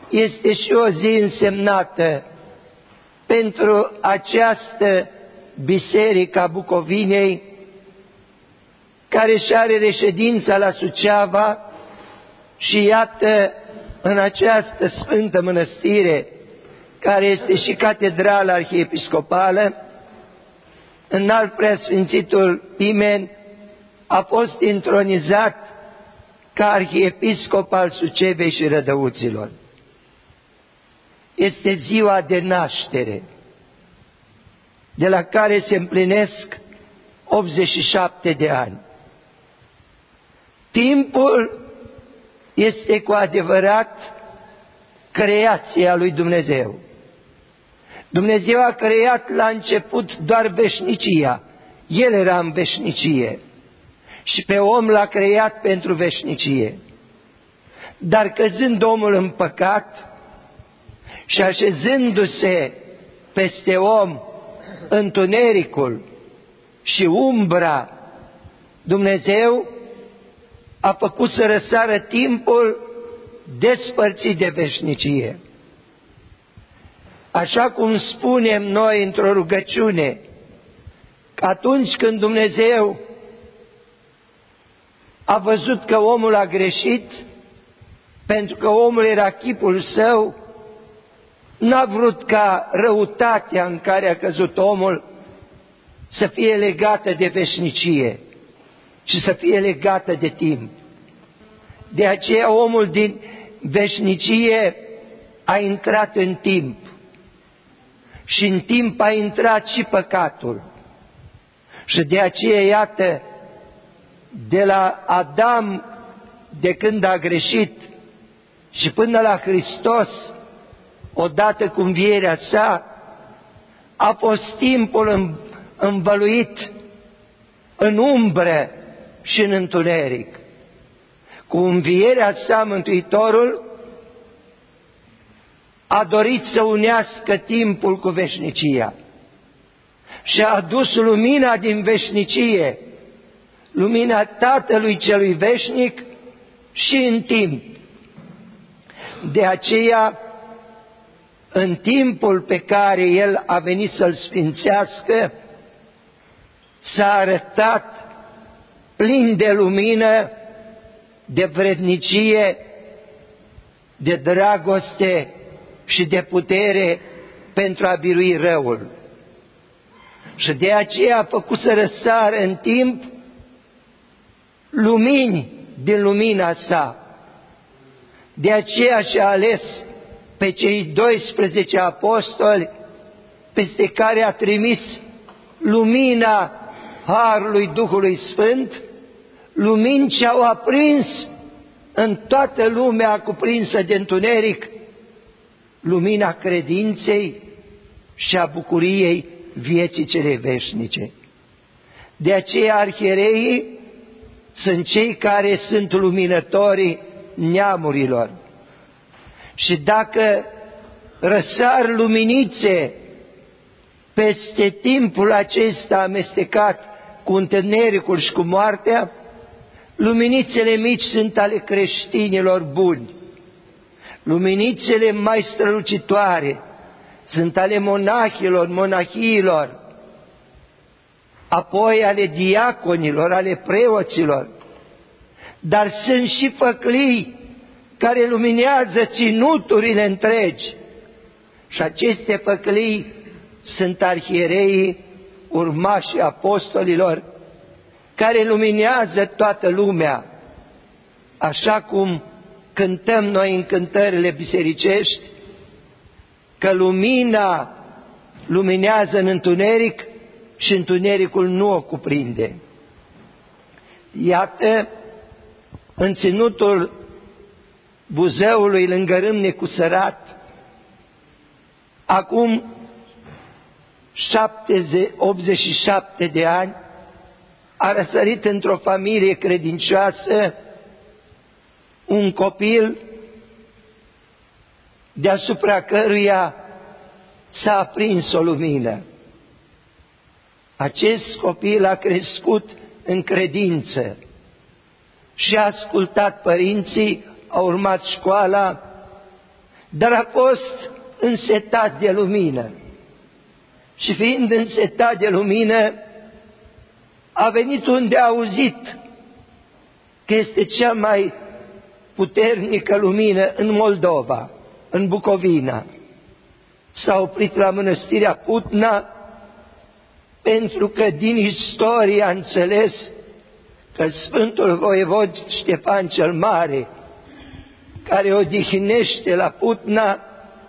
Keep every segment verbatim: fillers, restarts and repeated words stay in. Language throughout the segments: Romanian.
este și o zi însemnată pentru această biserică a Bucovinei, care și are reședința la Suceava și iată, în această sfântă mănăstire, care este și catedrala arhiepiscopală, înalt preasfințitul Pimen a fost intronizat ca arhiepiscop al Sucevei și Rădăuților. Este ziua de naștere, de la care se împlinesc optzeci și șapte de ani. Timpul este cu adevărat creația lui Dumnezeu. Dumnezeu a creat la început doar veșnicia. El era în veșnicie și pe om l-a creat pentru veșnicie. Dar căzând omul în păcat și așezându-se peste om întunericul și umbra, Dumnezeu a făcut să răsară timpul despărțit de veșnicie. Așa cum spunem noi într-o rugăciune, că atunci când Dumnezeu a văzut că omul a greșit, pentru că omul era chipul său, n-a vrut ca răutatea în care a căzut omul să fie legată de veșnicie și să fie legată de timp. De aceea omul din veșnicie a intrat în timp și în timp a intrat și păcatul. Și de aceea, iată, de la Adam, de când a greșit, și până la Hristos, odată cu învierea sa, a fost timpul învăluit în umbră și în întuneric. Cu învierea sa, Mântuitorul a dorit să unească timpul cu veșnicia și a adus lumina din veșnicie, lumina Tatălui Celui Veșnic și în timp. De aceea, în timpul pe care El a venit să-L sfințească, s-a arătat plin de lumină, de vrednicie, de dragoste și de putere pentru a birui răul. Și de aceea a făcut să răsară în timp lumini din lumina sa. De aceea și-a ales pe cei doisprezece apostoli, peste care a trimis lumina Harului Duhului Sfânt, lumini ce au aprins în toată lumea cuprinsă de întuneric lumina credinței și a bucuriei vieții cele veșnice. De aceea arhiereii sunt cei care sunt luminătorii neamurilor. Și dacă răsar luminițe peste timpul acesta amestecat cu întunericul și cu moartea, luminițele mici sunt ale creștinilor buni. Luminițele mai strălucitoare sunt ale monahilor, monahiilor, apoi ale diaconilor, ale preoților, dar sunt și făclii care luminează ținuturile întregi. Și aceste făclii sunt arhiereii, urmașii apostolilor, care luminează toată lumea, așa cum cântăm noi în cântările bisericești, că lumina luminează în întuneric și întunericul nu o cuprinde. Iată, în ținutul Buzăului, lângă Râmne cu Sărat, acum optzeci și șapte de ani, a răsărit într-o familie credincioasă un copil deasupra căruia s-a aprins o lumină. Acest copil a crescut în credință și a ascultat părinții, a urmat școala, dar a fost însetat de lumină. Și fiind însetat de lumină, a venit unde a auzit că este cea mai puternică lumină în Moldova, în Bucovina. S-a oprit la mănăstirea Putna, pentru că din istorie a înțeles că Sfântul Voievod Ștefan cel Mare, care odihnește la Putna,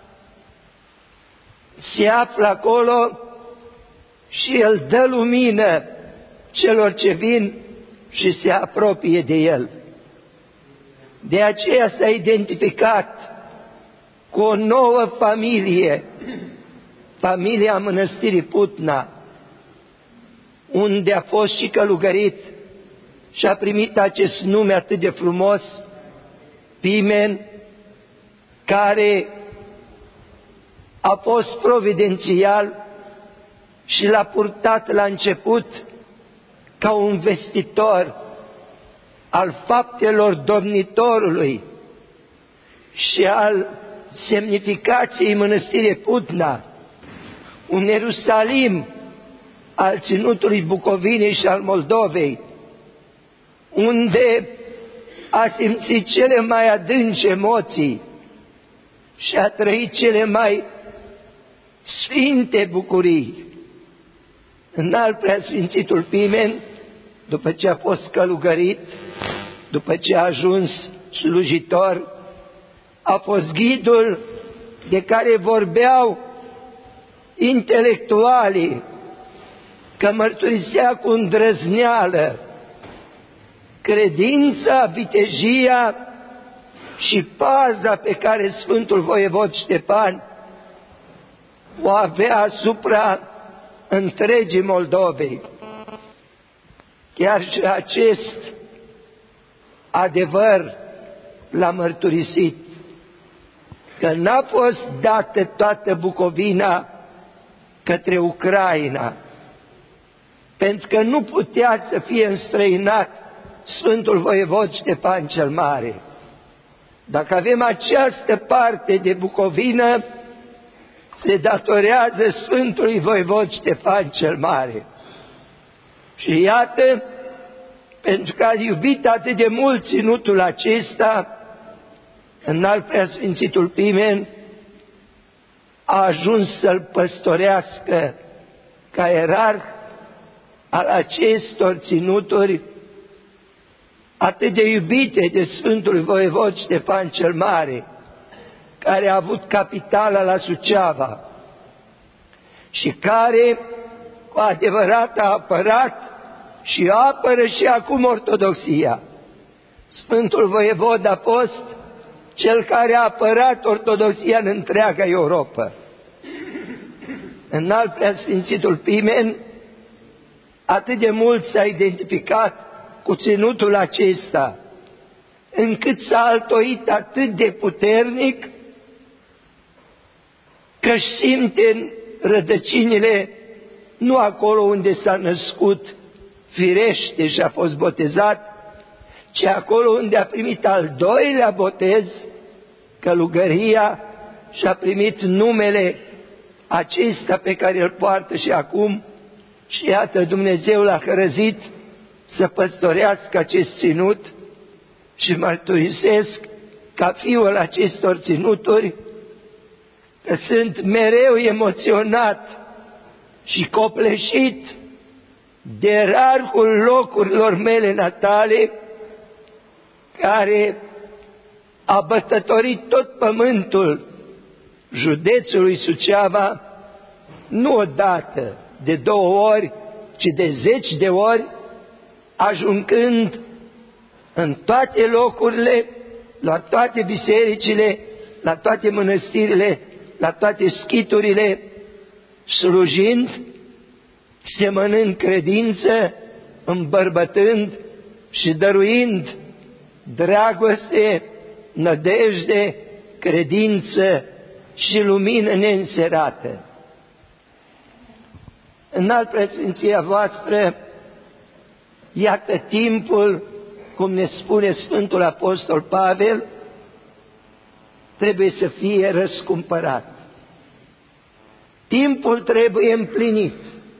se află acolo și el dă lumină celor ce vin și se apropie de el. De aceea s-a identificat cu o nouă familie, familia Mănăstirii Putna, unde a fost și călugărit și a primit acest nume atât de frumos, Pimen, care a fost providențial și l-a purtat la început ca un vestitor al faptelor domnitorului și al semnificației Mănăstirii Putna, un Ierusalim al ținutului Bucovinei și al Moldovei, unde a simțit cele mai adânci emoții și a trăit cele mai sfinte bucurii. Înalt Preasfințitul Pimen, după ce a fost călugărit, după ce a ajuns slujitor, a fost ghidul de care vorbeau intelectualii, că mărturisea cu îndrăzneală credința, vitejia și paza pe care Sfântul Voievod Ștefan o avea asupra întregii Moldovei. Chiar și acest adevăr l-a mărturisit, că n-a fost dată toată Bucovina către Ucraina, pentru că nu putea să fie înstrăinat Sfântul Voievod Ștefan cel Mare. Dacă avem această parte de Bucovină, se datorează Sfântului Voievod Ștefan cel Mare. Și iată, pentru că a iubit atât de mult ținutul acesta, Înalt Preasfințitul Pimen a ajuns să-l păstorească ca ierarh al acestor ținuturi atât de iubite de Sfântul Voievod Ștefan cel Mare, care a avut capitala la Suceava și care cu adevărat a apărat și apără și acum ortodoxia. Sfântul Voievod a fost cel care a apărat ortodoxia în întreaga Europa. Înalt Preasfințitul Pimen atât de mult s-a identificat cu ținutul acesta, încât s-a altoit atât de puternic că își simte rădăcinile nu acolo unde s-a născut firește și a fost botezat, ci acolo unde a primit al doilea botez, călugăria, și a primit numele acesta pe care îl poartă și acum. Și iată, Dumnezeu l-a hărăzit să păstorească acest ținut și mărturisesc ca fiul acestor ținuturi că sunt mereu emoționat și copleșit de rarul locurilor mele natale, care a bătătorit tot pământul județului Suceava, nu odată, de două ori, ci de zeci de ori, ajungând în toate locurile, la toate bisericile, la toate mănăstirile, la toate schiturile, slujind, semănând credință, îmbărbătând și dăruind dragoste, nădejde, credință și lumină neînserată. Înalt Preasfinția voastră, iată timpul, cum ne spune Sfântul Apostol Pavel, trebuie să fie răscumpărat. Timpul trebuie împlinit.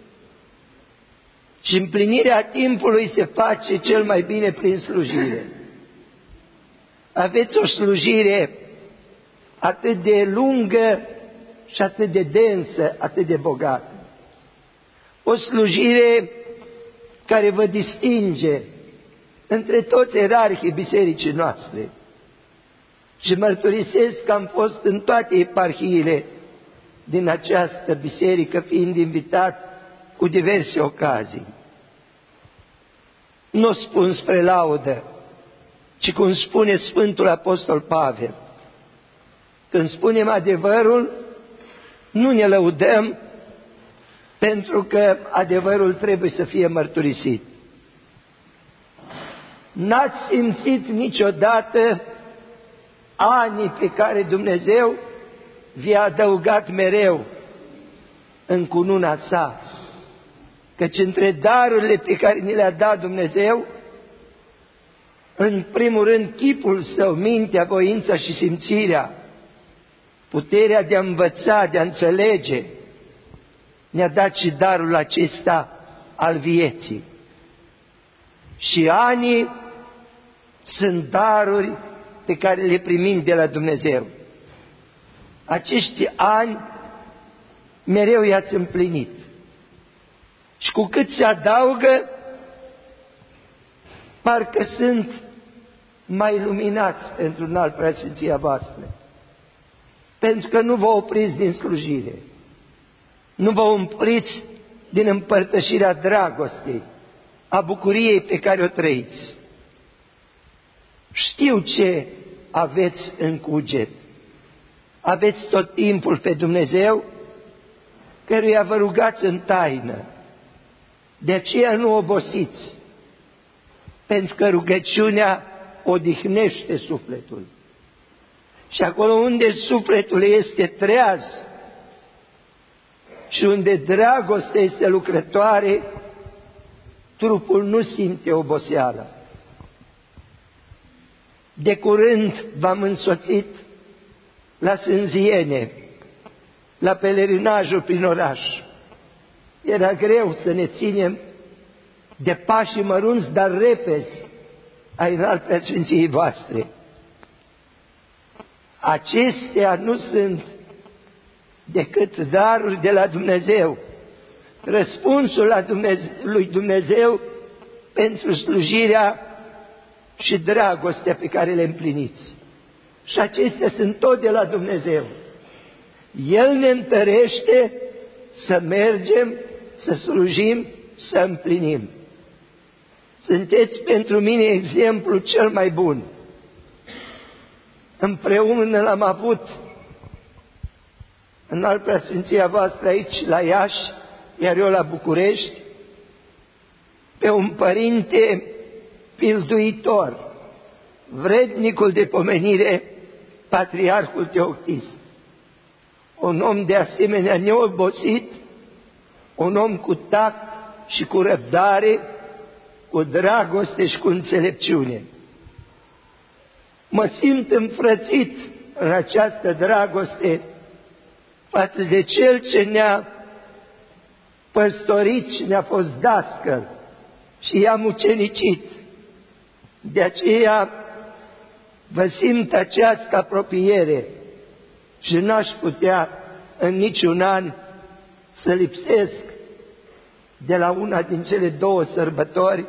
Și împlinirea timpului se face cel mai bine prin slujire. Aveți o slujire atât de lungă și atât de densă, atât de bogată. O slujire care vă distinge între toți ierarhii bisericii noastre. Și mărturisesc că am fost în toate eparhiile din această biserică, fiind invitat cu diverse ocazii. Nu spun spre laudă, ci cum spune Sfântul Apostol Pavel. Când spunem adevărul, nu ne lăudăm, pentru că adevărul trebuie să fie mărturisit. N-ați simțit niciodată anii pe care Dumnezeu vi-a adăugat mereu în cununa sa, căci între darurile pe care ni le-a dat Dumnezeu, în primul rând chipul său, mintea, voința și simțirea, puterea de a învăța, de a înțelege, ne-a dat și darul acesta al vieții. Și anii sunt daruri pe care le primim de la Dumnezeu. Acești ani mereu i-ați împlinit. Și cu cât se adaugă, parcă sunt mai luminați pentru înalt preasfinția voastră. Pentru că nu vă opriți din slujire, nu vă umpliți din împărtășirea dragostei, a bucuriei pe care o trăiți. Știu ce aveți în cuget. Aveți tot timpul pe Dumnezeu, căruia vă rugați în taină. De aceea nu obosiți, pentru că rugăciunea odihnește sufletul. Și acolo unde sufletul este treaz și unde dragostea este lucrătoare, trupul nu simte oboseală. De curând v-am însoțit la Sânziene, la pelerinajul prin oraș. Era greu să ne ținem de pașii mărunți, dar repezi, ai înalt preasfinției voastre. Acestea nu sunt decât daruri de la Dumnezeu, răspunsul la Dumnezeu, lui Dumnezeu pentru slujirea și dragostea pe care le împliniți. Și acestea sunt tot de la Dumnezeu. El ne întărește să mergem, să slujim, să împlinim. Sunteți pentru mine exemplul cel mai bun. Împreună l-am avut înalt preasfinția voastră aici la Iași, iar eu la București, pe un părinte pilduitor, vrednicul de pomenire, Patriarhul Teoctist. Un om de asemenea neobosit, un om cu tact și cu răbdare, cu dragoste și cu înțelepciune. Mă simt înfrățit în această dragoste față de Cel ce ne-a păstorit și ne-a fost dascăl și i-a mucenicit. De aceea vă simt această apropiere și n-aș putea în niciun an să lipsesc de la una din cele două sărbători,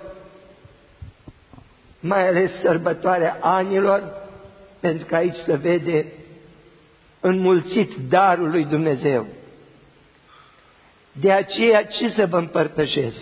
mai ales sărbătoarea anilor, pentru că aici se vede înmulțit darul lui Dumnezeu. De aceea ce să vă împărtășesc?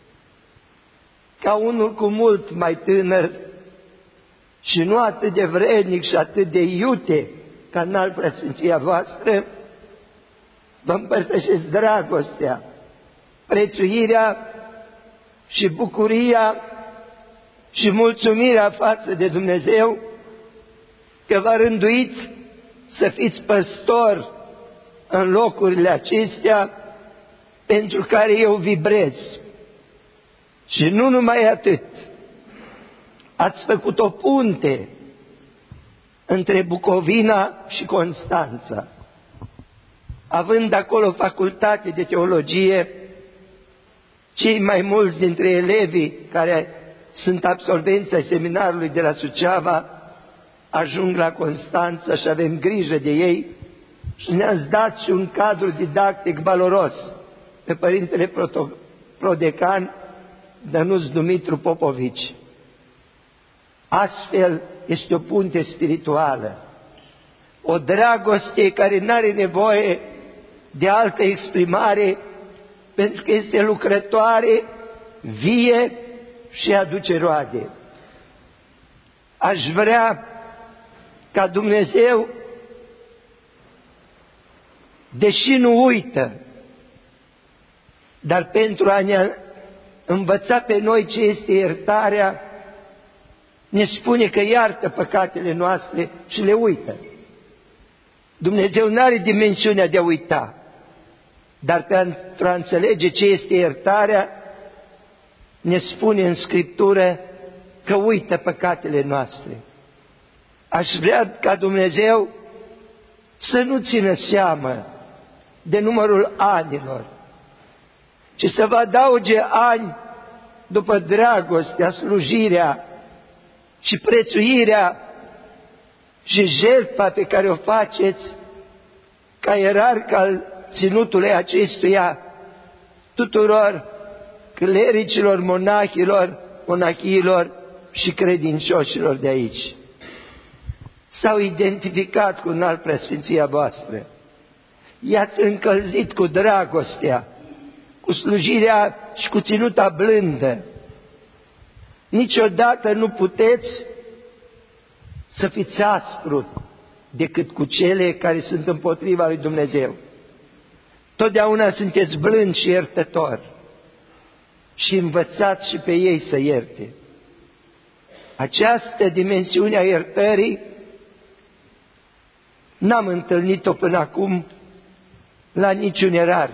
Ca unul cu mult mai tânăr și nu atât de vrednic și atât de iute ca înalt preasfinția voastră, vă împărtășesc dragostea, prețuirea și bucuria și mulțumirea față de Dumnezeu că v-a rânduit să fiți păstor în locurile acestea pentru care eu vibrez. Și nu numai atât, ați făcut o punte între Bucovina și Constanța. Având acolo facultate de teologie, cei mai mulți dintre elevii care sunt absolvenți ai seminarului de la Suceava ajung la Constanța și avem grijă de ei și ne-ați dat și un cadru didactic valoros pe Părintele Prodecan Dănuț Dumitru Popovici. Astfel este o punte spirituală, o dragoste care nu are nevoie de altă exprimare, pentru că este lucrătoare, vie și aduce roade. Aș vrea ca Dumnezeu, deși nu uită, dar pentru a ne învăța pe noi ce este iertarea, ne spune că iartă păcatele noastre și le uită. Dumnezeu nu are dimensiunea de a uita, dar pentru a înțelege ce este iertarea, ne spune în Scriptură că uită păcatele noastre. Aș vrea ca Dumnezeu să nu țină seamă de numărul anilor, ci să vă adauge ani după dragostea, slujirea și prețuirea și jertfa pe care o faceți ca ierarh al ținutului acestuia tuturor clericilor, monahilor, monahiilor și credincioșilor de aici. S-au identificat cu înalt preasfinția voastră. I-ați încălzit cu dragostea, cu slujirea și cu ținuta blândă. Niciodată nu puteți să fiți aspru decât cu cele care sunt împotriva lui Dumnezeu. Totdeauna sunteți blând și iertător și învățați și pe ei să ierte. Această dimensiune a iertării n-am întâlnit-o până acum la niciun ierarh.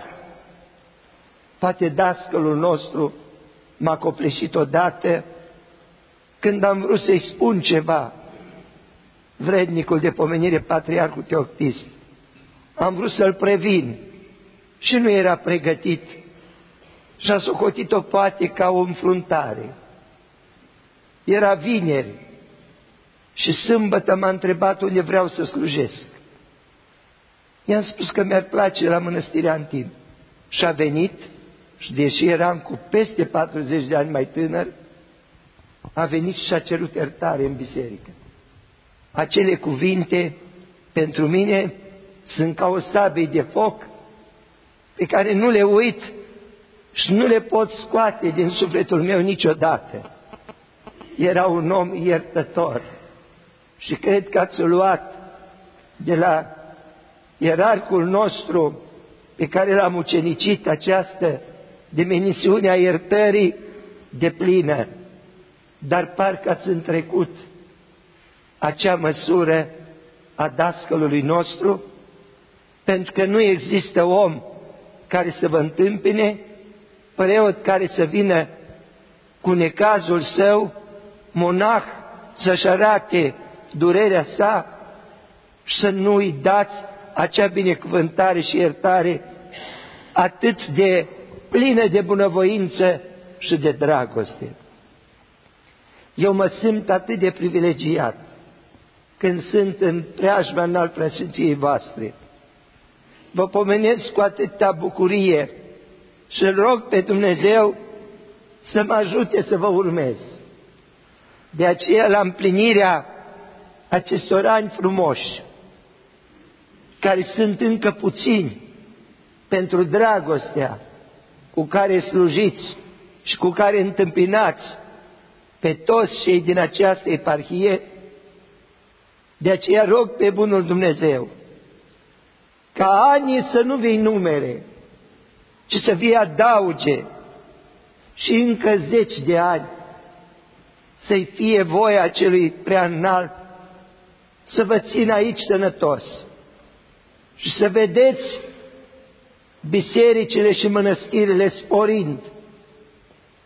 Poate dascălul nostru m-a copleșit odată când am vrut să-i spun ceva, vrednicul de pomenire, Patriarhul Teoctist. Am vrut să-l previn și nu era pregătit și a socotit-o poate ca o înfruntare. Era vineri și sâmbătă m-a întrebat unde vreau să slujesc. I-am spus că mi-ar place la Mănăstirea Antim. Și a venit și deși eram cu peste patruzeci de ani mai tânăr, a venit și a cerut iertare în biserică. Acele cuvinte pentru mine sunt ca o sabie de foc pe care nu le uit și nu le pot scoate din sufletul meu niciodată. Era un om iertător și cred că ați luat de la ierarhul nostru pe care l-am ucenicit această dimensiune a iertării de plină, dar parcă ați întrecut acea măsură a dascălului nostru, pentru că nu există om care să vă întâmpine, preot care să vină cu necazul său, monah să-și arate durerea sa și să nu îi dați acea binecuvântare și iertare atât de plină de bunăvoință și de dragoste. Eu mă simt atât de privilegiat când sunt în preajma înalt preasfinției voastre. Vă pomenesc cu atâta bucurie și îl rog pe Dumnezeu să mă ajute să vă urmez. De aceea, la împlinirea acestor ani frumoși, care sunt încă puțini pentru dragostea cu care slujiți și cu care întâmpinați pe toți cei din această eparhie, de aceea rog pe bunul Dumnezeu ca anii să nu vi numere, ci să vi adauge și încă zeci de ani să-i fie voia celui prea înalt să vă țină aici sănătos și să vedeți bisericile și mănăstirile sporind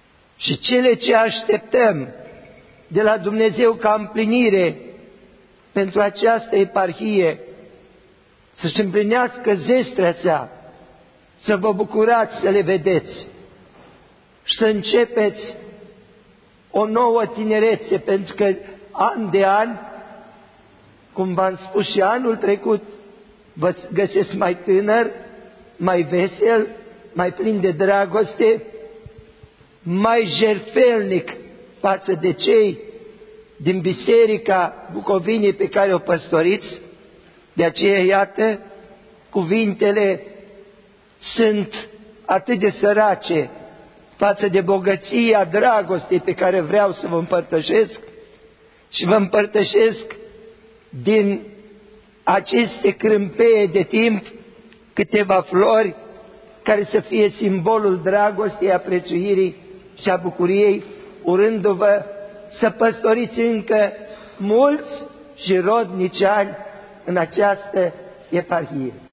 și cele ce așteptăm de la Dumnezeu ca împlinire pentru această eparhie să-și împlinească zestrea sa, să vă bucurați să le vedeți și să începeți o nouă tinerețe, pentru că an de an, cum v-am spus și anul trecut, vă găsesc mai tânăr, mai vesel, mai plin de dragoste, mai jertfelnic față de cei din Biserica Bucovinei pe care o păstoriți. De aceea, iată, cuvintele sunt atât de sărace față de bogăția dragostei pe care vreau să vă împărtășesc, și vă împărtășesc din aceste crâmpeie de timp câteva flori care să fie simbolul dragostei, a prețuirii și a bucuriei, urându-vă să păstoriți încă mulți și rodnici ani în această eparhie.